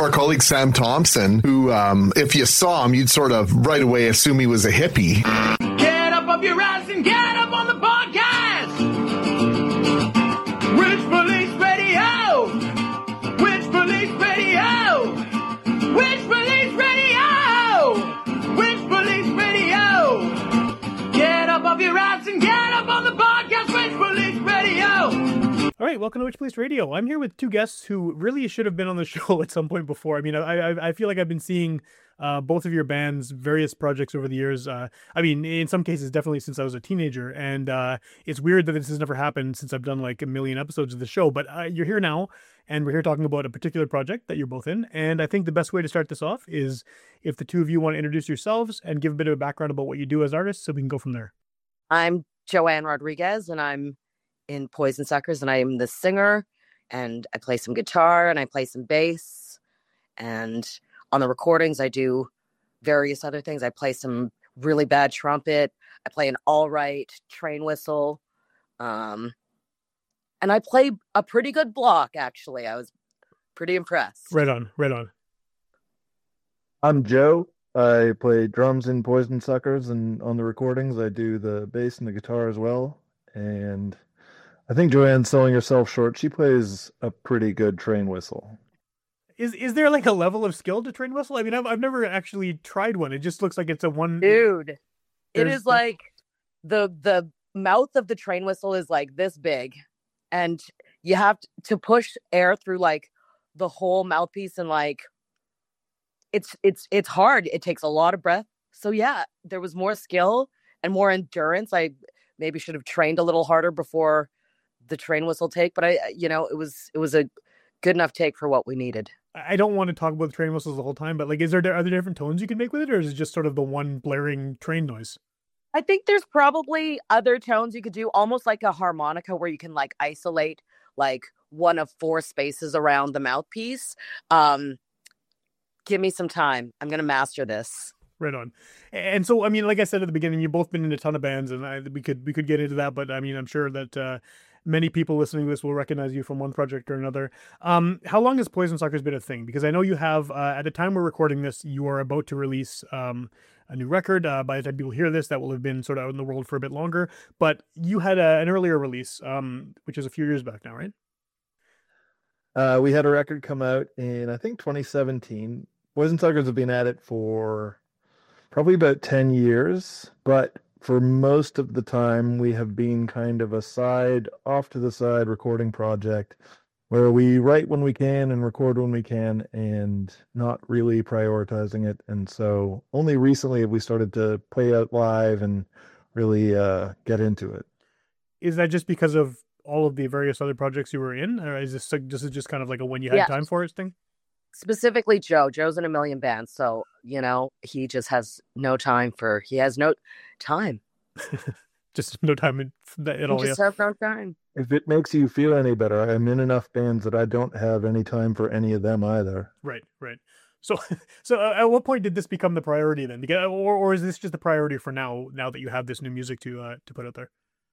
our colleague Sam Thompson, who, if you saw him, you'd sort of right away assume he was a hippie. Get up off your ass and get up on the podcast! Rich Police Radio! Rich Police Radio! Rich Police Radio! Rich Police Radio! Get up off your ass and get up on the podcast! Rich Police Radio! All right, welcome to Witch Police Radio. I'm here with two guests who really should have been on the show at some point before. I mean, I feel like I've been seeing both of your bands' various projects over the years. I mean, in some cases, definitely since I was a teenager. And it's weird that this has never happened since I've done like a million episodes of the show. But you're here now, and we're here talking about a particular project that you're both in. And I think the best way to start this off is if the two of you want to introduce yourselves and give a bit of a background about what you do as artists, so we can go from there. I'm Joanne Rodriguez, and I'm in Poison Suckers, and I am the singer, and I play some guitar, and I play some bass, and on the recordings I do various other things. I play some really bad trumpet, I play an all right train whistle, and I play a pretty good block, actually. I was pretty impressed. Right on. I'm Joe. I play drums in Poison Suckers, and on the recordings I do the bass and the guitar as well. And I think Joanne's selling herself short. She plays a pretty good train whistle. Is there like a level of skill to train whistle? I mean, I've never actually tried one. It just looks like it's a one. Dude, it is like the mouth of the train whistle is like this big, and you have to push air through like the whole mouthpiece, and like it's hard. It takes a lot of breath. So yeah, there was more skill and more endurance. I maybe should have trained a little harder before the train whistle take, but it was a good enough take for what we needed. I don't want to talk about the train whistles the whole time, but like, are there different tones you can make with it, or is it just sort of the one blaring train noise? I think there's probably other tones you could do, almost like a harmonica, where you can like isolate like one of four spaces around the mouthpiece. Give me some time. I'm going to master this. Right on. And so, I mean, like I said at the beginning, you've both been in a ton of bands, and we could get into that, but I mean, I'm sure that many people listening to this will recognize you from one project or another. How long has Poison Suckers been a thing? Because I know you have, at the time we're recording this, you are about to release a new record. By the time people hear this, that will have been sort of out in the world for a bit longer. But you had an earlier release, which is a few years back now, right? We had a record come out in, I think, 2017. Poison Suckers have been at it for probably about 10 years, but for most of the time we have been kind of off to the side recording project where we write when we can and record when we can and not really prioritizing it. And so only recently have we started to play out live and really get into it. Is that just because of all of the various other projects you were in, or is this just kind of like a when you had time for it thing? Specifically Joe's in a million bands, so he just has no time he has no time. Just no time at all. Just have no time. If it makes you feel any better, I'm in enough bands that I don't have any time for any of them either. Right. So at what point did this become the priority then? Because, or is this just the priority for now that you have this new music to put out there?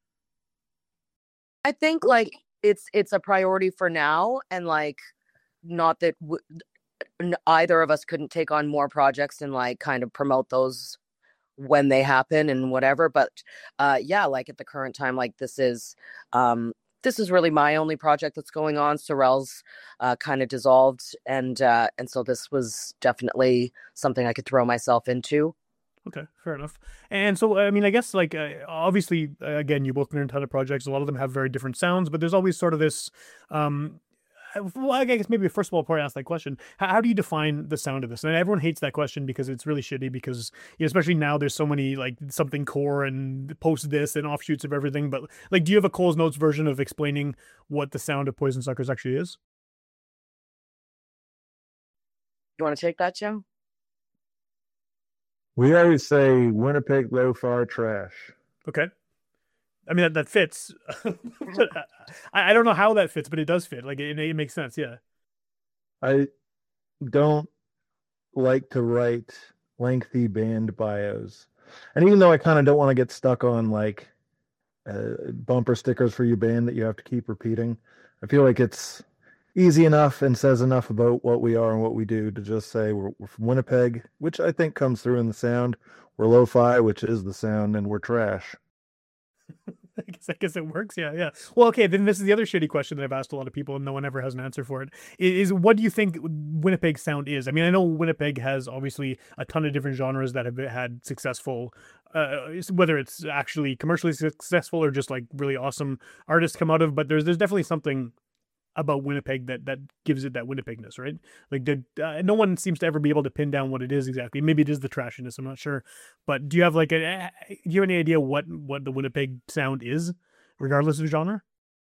I think like it's a priority for now, and like not that either of us couldn't take on more projects and like kind of promote those when they happen and whatever, but like at the current time, like this is really my only project that's going on. Sorel's kind of dissolved, and so this was definitely something I could throw myself into. Okay, fair enough. And so, I mean, I guess, like, obviously, again, you both been in a ton of projects. A lot of them have very different sounds, but there's always sort of this, well, I guess maybe first of all, before I ask that question, how do you define the sound of this? And everyone hates that question because it's really shitty because, especially now, there's so many, like, something core and post this and offshoots of everything. But, like, do you have a Cole's Notes version of explaining what the sound of Poison Suckers actually is? You want to take that, Joe? We always say Winnipeg Lo-Fi trash. Okay. I mean, that fits. I don't know how that fits, but it does fit. Like, it makes sense, yeah. I don't like to write lengthy band bios. And even though I kind of don't want to get stuck on, like, bumper stickers for your band that you have to keep repeating, I feel like it's easy enough and says enough about what we are and what we do to just say we're from Winnipeg, which I think comes through in the sound. We're lo-fi, which is the sound, and we're trash. I guess it works. Yeah. Well, okay. Then this is the other shitty question that I've asked a lot of people, and no one ever has an answer for it. Is what do you think Winnipeg sound is? I mean, I know Winnipeg has obviously a ton of different genres that have had successful, whether it's actually commercially successful or just like really awesome artists come out of. But there's definitely something about Winnipeg that gives it that Winnipegness, right? Like, no one seems to ever be able to pin down what it is exactly. Maybe it is the trashiness. I'm not sure, but do you have do you have any idea what the Winnipeg sound is, regardless of genre?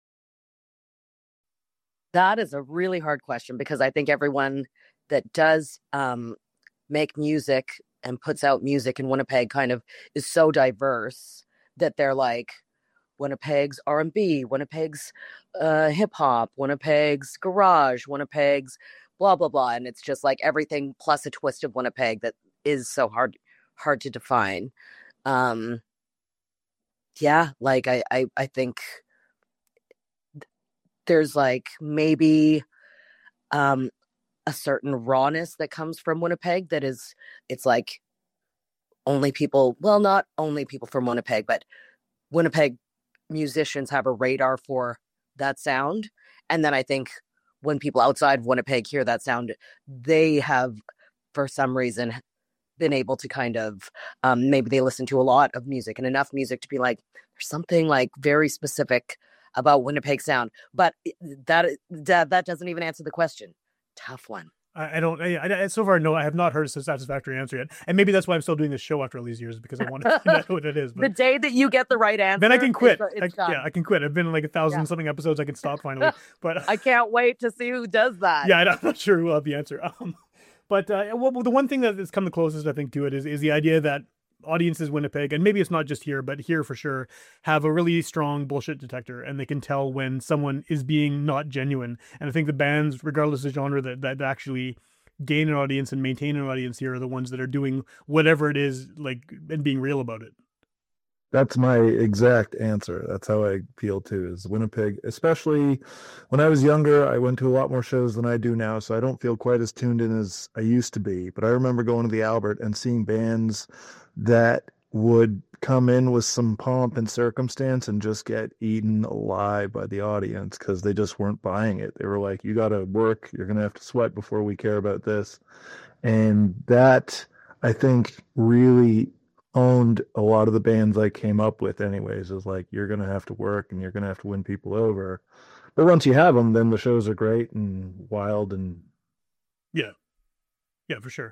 That is a really hard question, because I think everyone that does make music and puts out music in Winnipeg kind of is so diverse that they're like, Winnipeg's R&B, Winnipeg's hip hop, Winnipeg's garage, Winnipeg's blah blah blah, and it's just like everything plus a twist of Winnipeg that is so hard to define. Yeah, like I think there's like maybe a certain rawness that comes from Winnipeg that is, it's like only people, well, not only people from Winnipeg, but Winnipeg musicians have a radar for that sound. And then I think when people outside of Winnipeg hear that sound, they have, for some reason, been able to kind of, maybe they listen to a lot of music and enough music to be like, there's something like very specific about Winnipeg sound. But that doesn't even answer the question. Tough one. I don't. So far, no, I have not heard a satisfactory answer yet, and maybe that's why I'm still doing this show after all these years, because I want to find out what it is. But the day that you get the right answer, then I can quit. I can quit. I've been in like 1,000 something episodes. I can stop finally. But I can't wait to see who does that. Yeah, I'm not sure who will have the answer. But the one thing that has come the closest, I think, to it is the idea that audiences Winnipeg, and maybe it's not just here, but here for sure, have a really strong bullshit detector, and they can tell when someone is being not genuine. And I think the bands, regardless of genre, that actually gain an audience and maintain an audience here are the ones that are doing whatever it is, like, and being real about it. That's my exact answer. That's how I feel too, is Winnipeg. Especially when I was younger, I went to a lot more shows than I do now, so I don't feel quite as tuned in as I used to be. But I remember going to the Albert and seeing bands that would come in with some pomp and circumstance and just get eaten alive by the audience because they just weren't buying it. They were like, you got to work, you're going to have to sweat before we care about this. And that, I think, really owned a lot of the bands I came up with anyways, is like, you're going to have to work and you're going to have to win people over. But once you have them, then the shows are great and wild. And yeah, for sure.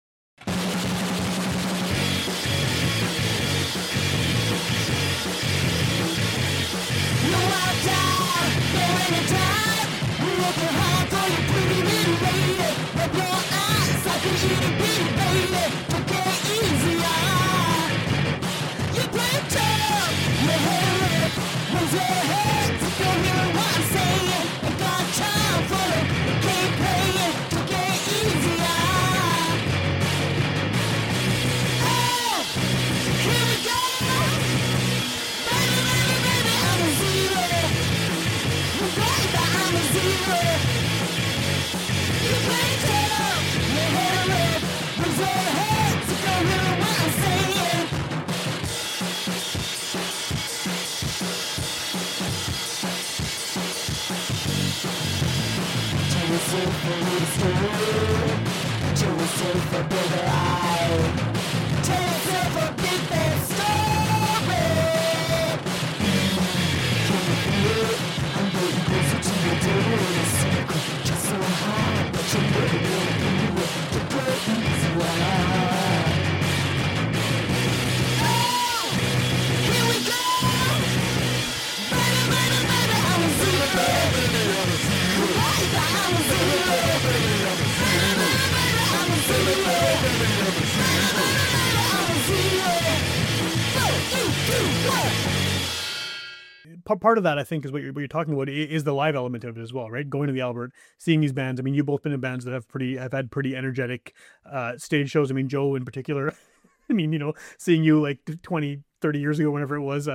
Part of that, I think, is what you're talking about is the live element of it as well, right? Going to the Albert, seeing these bands. I mean, you've both been in bands that have had pretty energetic stage shows. I mean, Joe in particular. I mean, seeing you like 20, 30 years ago, whenever it was,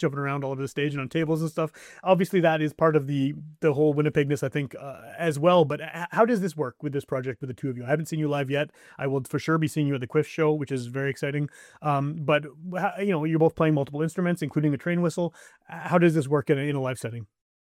jumping around all over the stage and on tables and stuff. Obviously, that is part of the whole Winnipegness, I think, as well. But how does this work with this project with the two of you? I haven't seen you live yet. I will for sure be seeing you at the Quiff show, which is very exciting. But you're both playing multiple instruments, including the train whistle. How does this work in a live setting?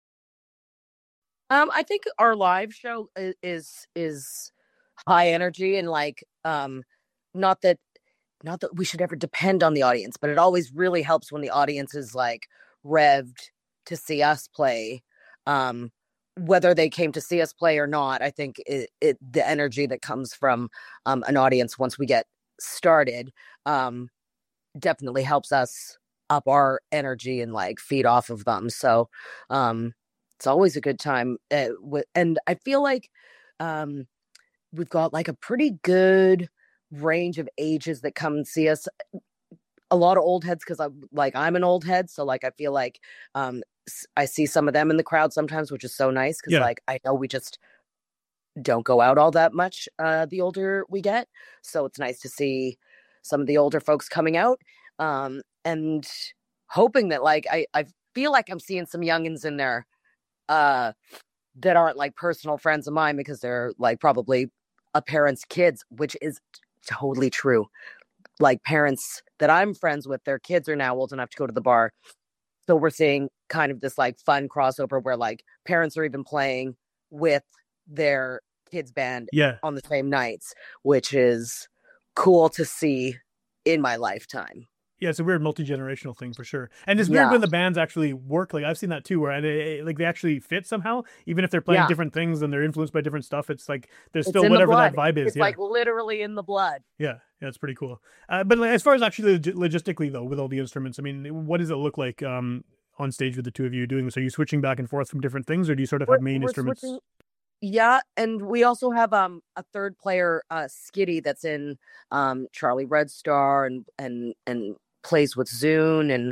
I think our live show is high energy, and like not that we should ever depend on the audience, but it always really helps when the audience is like revved to see us play. Whether they came to see us play or not, I think the energy that comes from an audience once we get started definitely helps us up our energy and like feed off of them. So it's always a good time. And I feel like we've got like a pretty good range of ages that come and see us. A lot of old heads, because I'm an old head. So like I feel like I see some of them in the crowd sometimes, which is so nice because like I know we just don't go out all that much the older we get. So it's nice to see some of the older folks coming out and hoping that like I feel like I'm seeing some youngins in there that aren't like personal friends of mine because they're like probably a parent's kids, which is totally true. Like parents that I'm friends with, their kids are now old enough to go to the bar. So we're seeing kind of this like fun crossover where like parents are even playing with their kids band on the same nights, which is cool to see in my lifetime. Yeah, it's a weird multi-generational thing for sure. And it's weird when the bands actually work. Like I've seen that too, where they actually fit somehow, even if they're playing different things and they're influenced by different stuff. It's like there's still whatever that vibe is. It's like literally in the blood. Yeah, it's pretty cool. But as far as actually logistically though, with all the instruments, I mean, what does it look like on stage with the two of you doing this? Are you switching back and forth from different things, or do you sort of have main instruments? Yeah, and we also have a third player, Skitty, that's in Charlie Red Star and plays with Zune and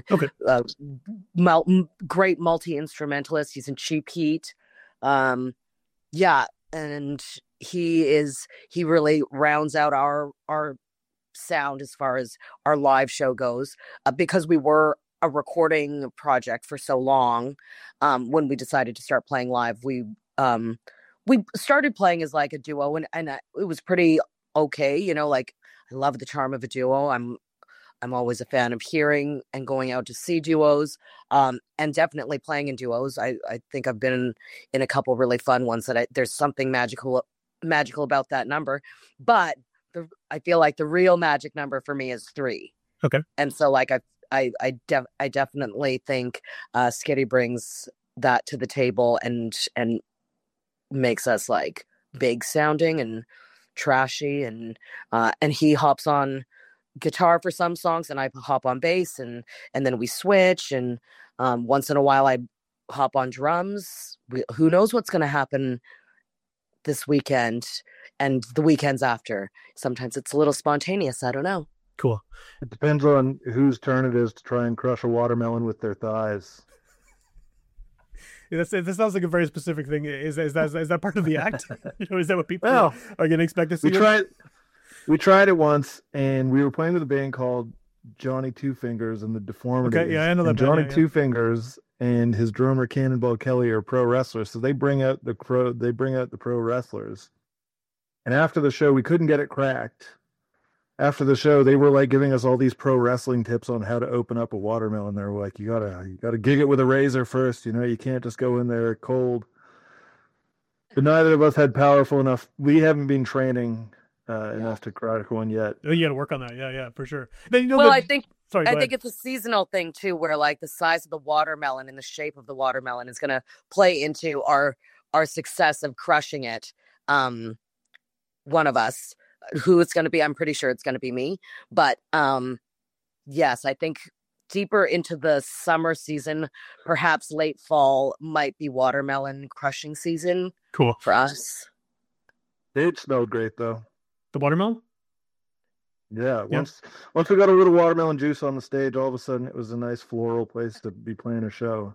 great multi-instrumentalist. He's in Cheap Heat. And he really rounds out our sound as far as our live show goes, because we were a recording project for so long. When we decided to start playing live, we started playing as like a duo, and it was pretty okay. Like I love the charm of a duo. I'm always a fan of hearing and going out to see duos, and definitely playing in duos. I think I've been in a couple really fun ones that there's something magical about that number. But I feel like the real magic number for me is 3. Okay. And so like I definitely think Skitty brings that to the table and makes us like big sounding and trashy, and he hops on guitar for some songs and I hop on bass, and then we switch, and once in a while I hop on drums. Who knows what's going to happen this weekend and the weekends after. Sometimes it's a little spontaneous. I don't know. Cool. It depends on whose turn it is to try and crush a watermelon with their thighs. This sounds like a very specific thing. Is that part of the act? Is that what people are going to expect to see? We tried it once, and we were playing with a band called Johnny Two Fingers and the Deformities. Okay, yeah, I know that. Johnny Two Fingers and his drummer Cannonball Kelly are pro wrestlers, so they bring out the pro wrestlers. And after the show, we couldn't get it cracked. After the show, they were like giving us all these pro wrestling tips on how to open up a watermelon. They were like, you gotta gig it with a razor first. You can't just go in there cold. But neither of us had powerful enough. We haven't been training enough to crack one yet. Oh, you got to work on that. Yeah, for sure. I think it's a seasonal thing too, where like the size of the watermelon and the shape of the watermelon is going to play into our success of crushing it. One of us, who it's going to be, I'm pretty sure it's going to be me. But yes, I think deeper into the summer season, perhaps late fall, might be watermelon crushing season. Cool for us. It smelled great though. The watermelon? Yeah. Once we got a little watermelon juice on the stage, all of a sudden it was a nice floral place to be playing a show.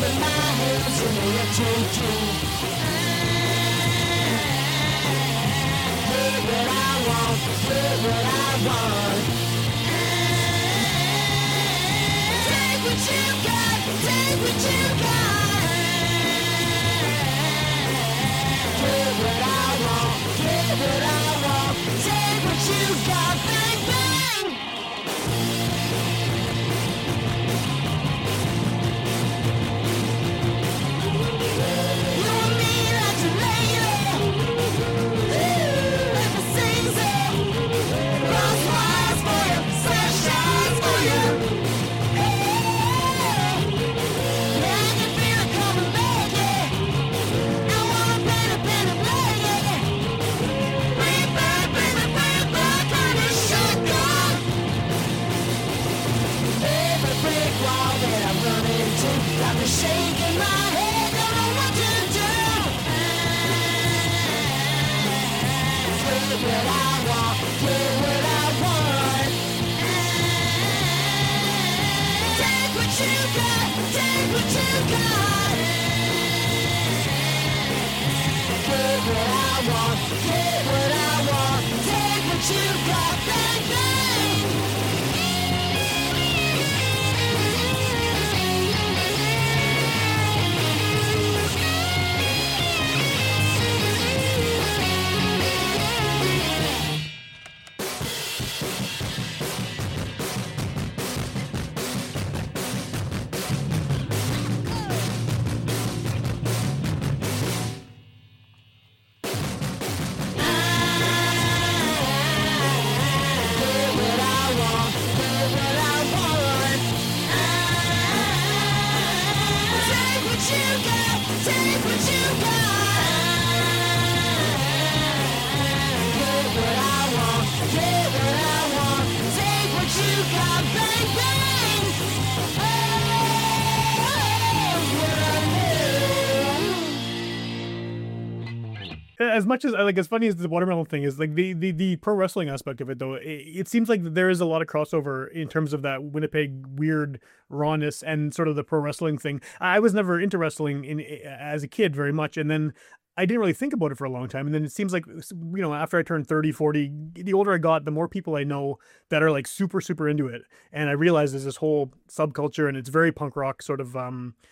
As much as like, as funny as the watermelon thing is, like the pro wrestling aspect of it, though, it seems like there is a lot of crossover in terms of that Winnipeg weird rawness and sort of the pro wrestling thing. I was never into wrestling as a kid very much, and then I didn't really think about it for a long time. And then it seems like, after I turned 30, 40, the older I got, the more people I know that are like super, super into it. And I realized there's this whole subculture, and it's very punk rock sort of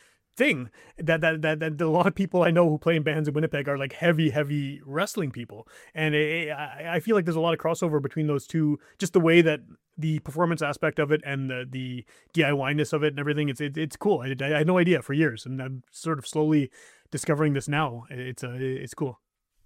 thing that a lot of people I know who play in bands in Winnipeg are like heavy wrestling people. And I feel like there's a lot of crossover between those two, just the way that the performance aspect of it and the DIY-ness of it and everything. It's cool. I had no idea for years, and I'm sort of slowly discovering this now. It's cool.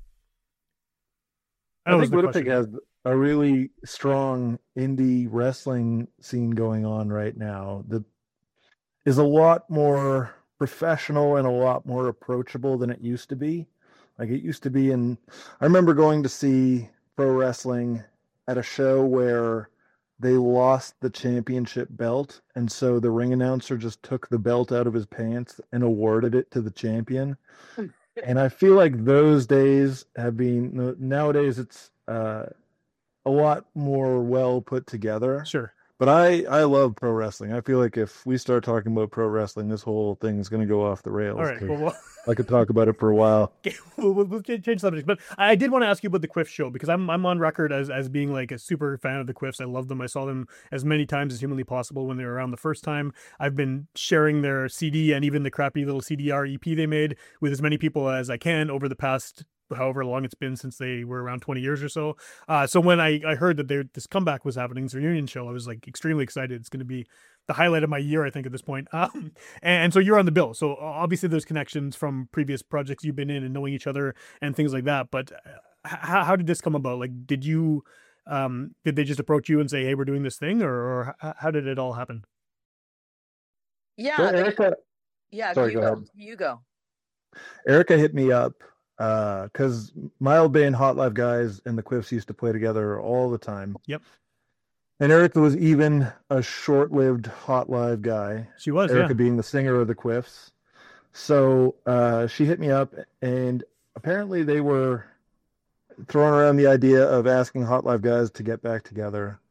I think Winnipeg has a really strong indie wrestling scene going on right now that is a lot more professional and a lot more approachable than it used to be. Like it used to be I remember going to see pro wrestling at a show where they lost the championship belt, and so the ring announcer just took the belt out of his pants and awarded it to the champion. And I feel like those days have been, nowadays it's a lot more well put together. Sure. But I love pro wrestling. I feel like if we start talking about pro wrestling, this whole thing is going to go off the rails. All right. Well, I could talk about it for a while. Okay, we'll change subjects. But I did want to ask you about the Quiff show, because I'm on record as being like a super fan of the Quiffs. I love them. I saw them as many times as humanly possible when they were around the first time. I've been sharing their CD and even the crappy little CDR EP they made with as many people as I can over the past however long it's been since they were around 20 years or so. So when I heard that this comeback was happening, this reunion show, I was like extremely excited. It's going to be the highlight of my year, I think, at this point. And so you're on the bill. So obviously there's connections from previous projects you've been in and knowing each other and things like that. But how did this come about? Like, did they just approach you and say, hey, we're doing this thing, or how did it all happen? Yeah. So Erica, yeah. Sorry, go ahead. You go. Erica hit me up because my old band Hot Live Guys and the Quiffs used to play together all the time. Yep. And Erica was even a short-lived Hot Live guy. She was, Erica yeah. being the singer of the Quiffs. So she hit me up, and apparently they were throwing around the idea of asking Hot Live Guys to get back together.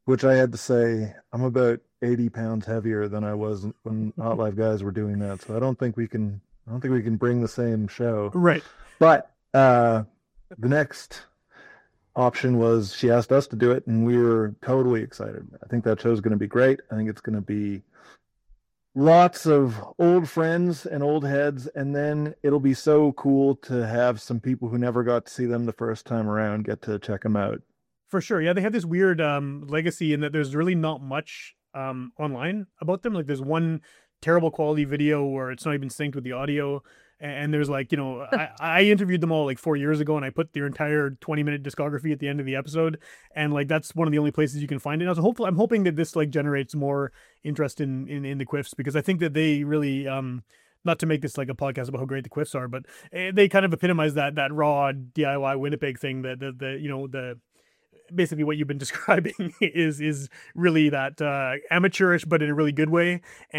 which I had to say, I'm about 80 pounds heavier than I was when Hot Live guys were doing that. So I don't think we can bring the same show. Right. But the next option was she asked us to do it, and we were totally excited. I think that show's going to be great. I think it's going to be lots of old friends and old heads, and then it'll be so cool to have some people who never got to see them the first time around get to check them out. For sure. Yeah, they have this weird legacy in that there's really not much online about them. Like there's one terrible quality video where it's not even synced with the audio. And there's like, you know, I interviewed them all like 4 years ago, and I put their entire 20-minute discography at the end of the episode. And like, that's one of the only places you can find it. So I'm hoping that this like generates more interest in the Quiffs, because I think that they really, not to make this like a podcast about how great the Quiffs are, but they kind of epitomize that raw DIY Winnipeg thing that the basically what you've been describing is really that amateurish, but in a really good way,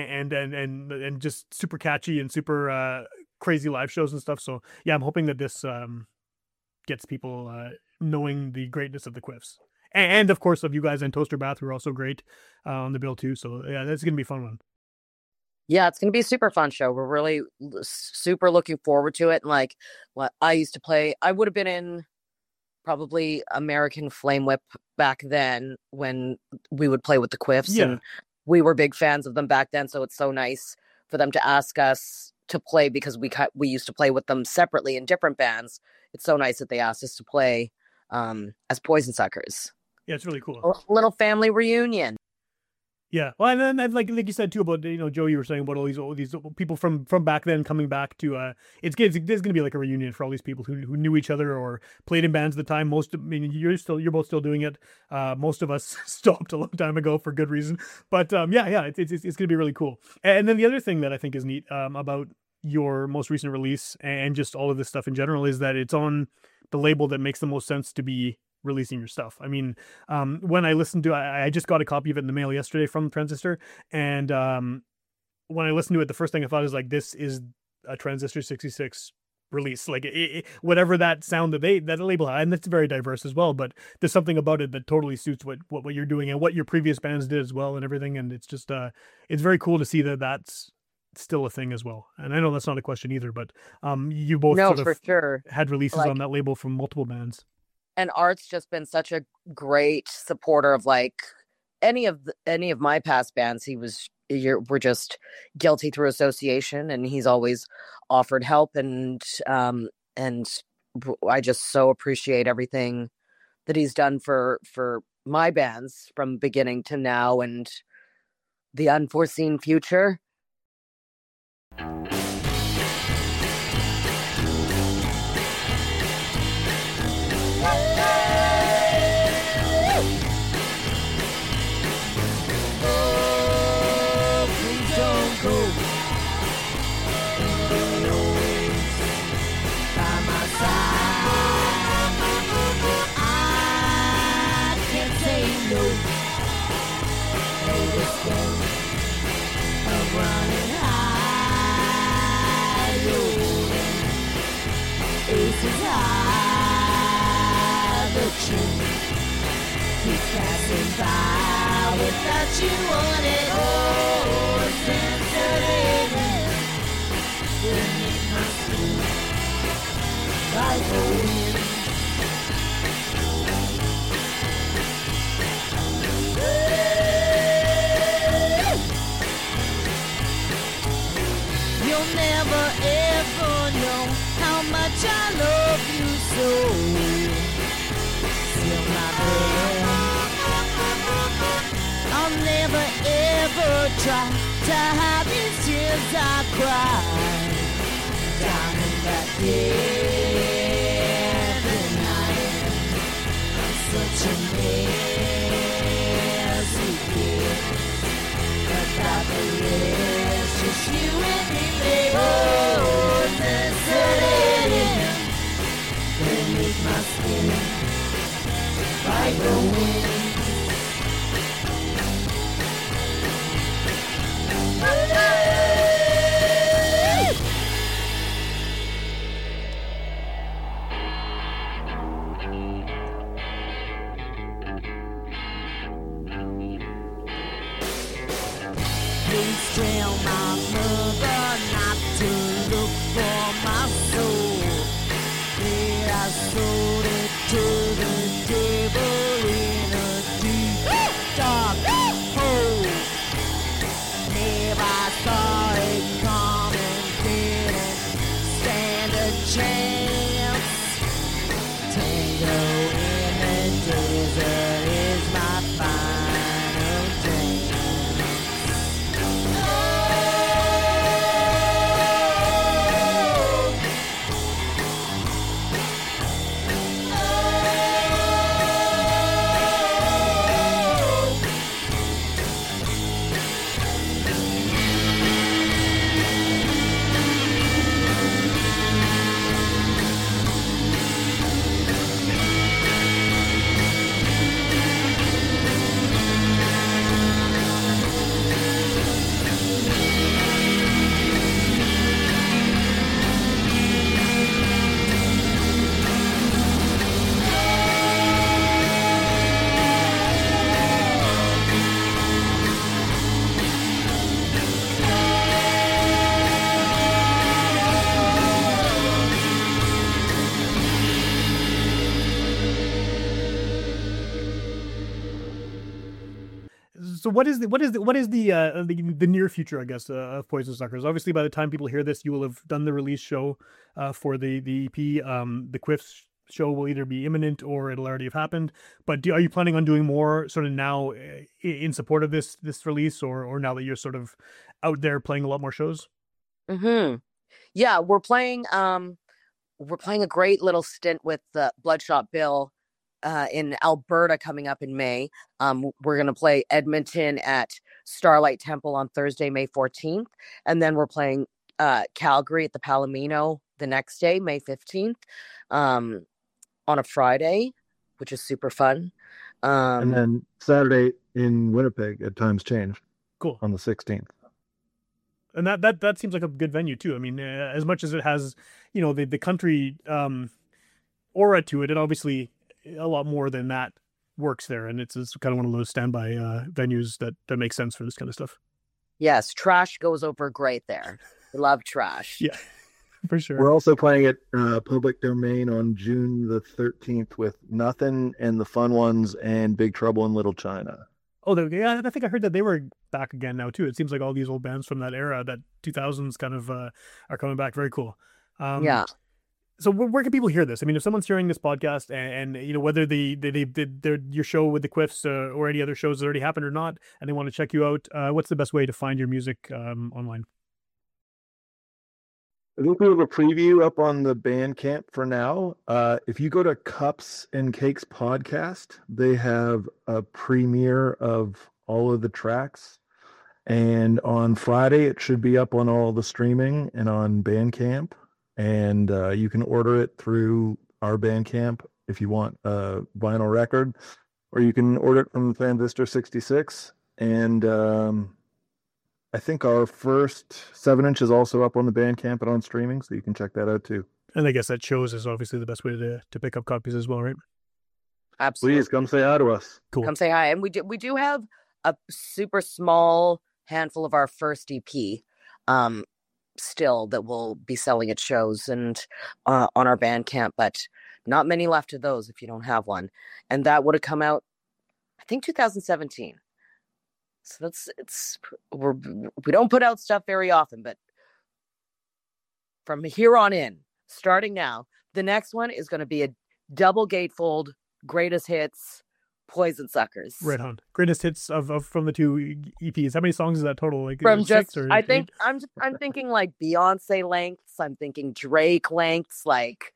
and just super catchy and super crazy live shows and stuff. So yeah, I'm hoping that this gets people knowing the greatness of the Quiffs, and of course of you guys and Toaster Bath, who are also great on the bill too. So yeah, that's gonna be a fun one. Yeah, it's gonna be a super fun show. We're really super looking forward to it. And like what I used to play, I would have been in probably American Flame Whip back then when we would play with the Quiffs. Yeah. And we were big fans of them back then. So it's so nice for them to ask us to play, because we used to play with them separately in different bands. It's so nice that they asked us to play as Poison Suckers. Yeah, it's really cool. A little family reunion. Yeah, well, and then like you said too about, you know, Joe, you were saying about all these people from back then coming back to there's going to be like a reunion for all these people who knew each other or played in bands at the time. You're both still doing it. Most of us stopped a long time ago for good reason. But yeah, it's going to be really cool. And then the other thing that I think is neat about your most recent release and just all of this stuff in general is that it's on the label that makes the most sense to be releasing your stuff. I mean, when I listened to I just got a copy of it in the mail yesterday from Transistor, and when I listened to it, the first thing I thought is like, this is a Transistor 66 release, like whatever that sound that the label had, and it's very diverse as well, but there's something about it that totally suits what you're doing and what your previous bands did as well and everything. And it's just it's very cool to see that that's still a thing as well. And I know that's not a question either, but you both sure had releases on that label from multiple bands. And Art's just been such a great supporter of like any of my past bands. We're just guilty through association, and he's always offered help, and I just so appreciate everything that he's done for my bands from beginning to now and the unforeseen future. Keeps passing by without you on it. Oh, sensitive beneath my skin, like a wind. You'll never ever know how much I love you so. I'll never ever try to hide these tears I cry down in that heavy night. I'm such a messy kid, without the rest, just you and me, baby. Oh, sensitive beneath my skin, like the wind. tell my mother not to look for my soul. Then I sold it to the devil in a deep, dark hole. Never saw it coming, didn't stand a chance. Tango in the desert is my final dance. So what is the near future, I guess, of Poison Suckers? Obviously, by the time people hear this, you will have done the release show for the EP. The Quiffs show will either be imminent or it'll already have happened. But are you planning on doing more sort of now in support of this release, or now that you're sort of out there playing a lot more shows? Mm-hmm. Yeah, we're playing a great little stint with Bloodshot Bill in Alberta coming up in May. We're going to play Edmonton at Starlight Temple on Thursday, May 14th. And then we're playing Calgary at the Palomino the next day, May 15th, on a Friday, which is super fun. And then Saturday in Winnipeg at Times Change. Cool. On the 16th. And that seems like a good venue too. I mean, as much as it has, the country aura to it, and obviously a lot more than that works there, and it's kind of one of those standby venues that make sense for this kind of stuff. Yes, trash goes over great there. We love trash. Yeah, for sure. We're also playing at Public Domain on June the 13th with Nothing and the Fun Ones and Big Trouble in Little China. Oh, yeah, I think I heard that they were back again now too. It seems like all these old bands from that era, that 2000s kind of are coming back. Very cool. Yeah. So where can people hear this? I mean, if someone's hearing this podcast and whether they did your show with the Quiffs or any other shows that already happened or not, and they want to check you out, what's the best way to find your music online? I think we have a preview up on the Bandcamp for now. If you go to Cups and Cakes podcast, they have a premiere of all of the tracks. And on Friday, it should be up on all the streaming and on Bandcamp. And you can order it through our Bandcamp if you want a vinyl record, or you can order it from Transistor 66. And I think our first 7-inch is also up on the Bandcamp and on streaming, so you can check that out too. And I guess that shows is obviously the best way to pick up copies as well, right? Absolutely. Please come say hi to us. Cool. Come say hi. And we do have a super small handful of our first EP still that will be selling at shows and on our Bandcamp, but not many left of those if you don't have one. And that would have come out, I think, 2017. So we don't put out stuff very often, but from here on in, starting now, the next one is going to be a double gatefold greatest hits Poison Suckers. Right on. Greatest hits of from the two EPs. How many songs is that total? Like from six just, or I think I'm thinking like Beyonce lengths. I'm thinking Drake lengths, like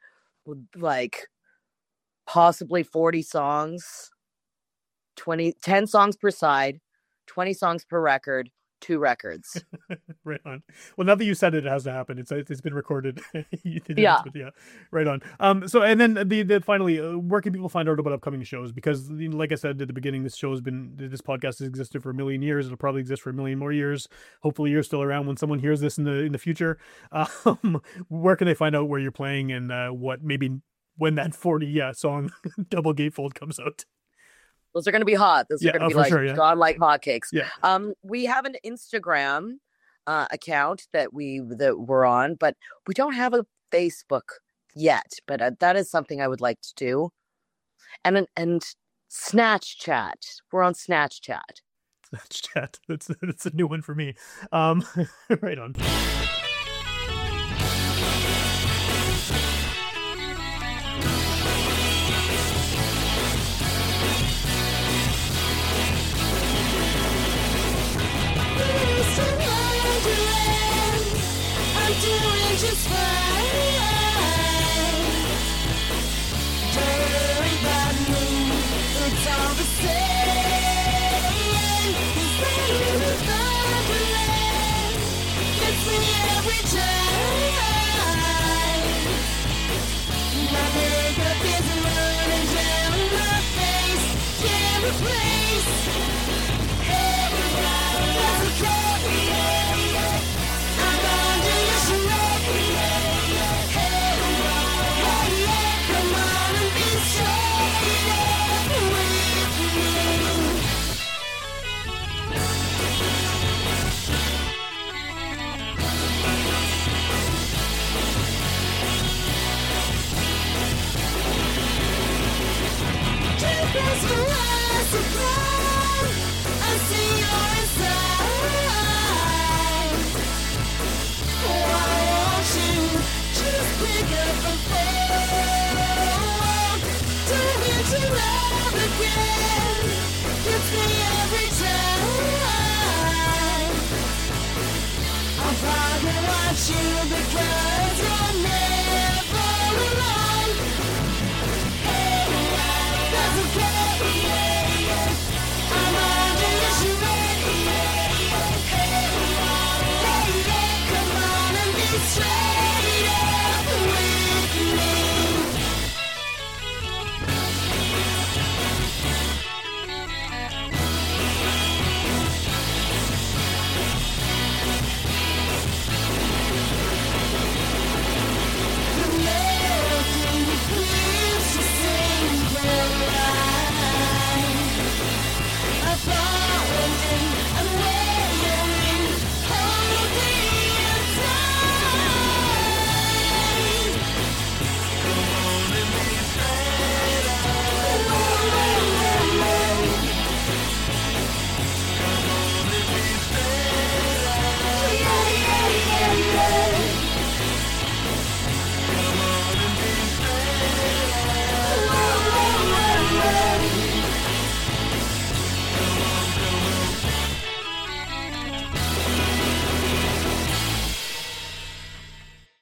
possibly 40 songs, 10 songs per side, 20 songs per record, 2 records. Right on. Well, now that you said it, it has to happen. It's been recorded. Yeah. Right on. So and then the finally, where can people find out about upcoming shows? Because like I said at the beginning, this podcast has existed for a million years. It'll probably exist for a million more years. Hopefully, you're still around when someone hears this in the future. Where can they find out where you're playing and what maybe when that 40 song Double Gatefold comes out? Those are going to be hot. Those are going to be like sure, gone like hotcakes. Yeah. We have an Instagram account that we're on, but we don't have a Facebook yet. But that is something I would like to do. And Snatch Chat. We're on Snatch Chat. Snatch Chat. That's a new one for me. Right on. I'm doing just fine. Don't worry about me, it's all the same. The Cumberland gets me every time. My makeup is running down my face, can't replace. Hey, that's okay. I'm under your charade. Hey, come on and be straight with me. Keep us for us apart. I see you're inside. Why won't you just pick up the phone? Don't get to love again. Gets me every time. I'll probably watch you become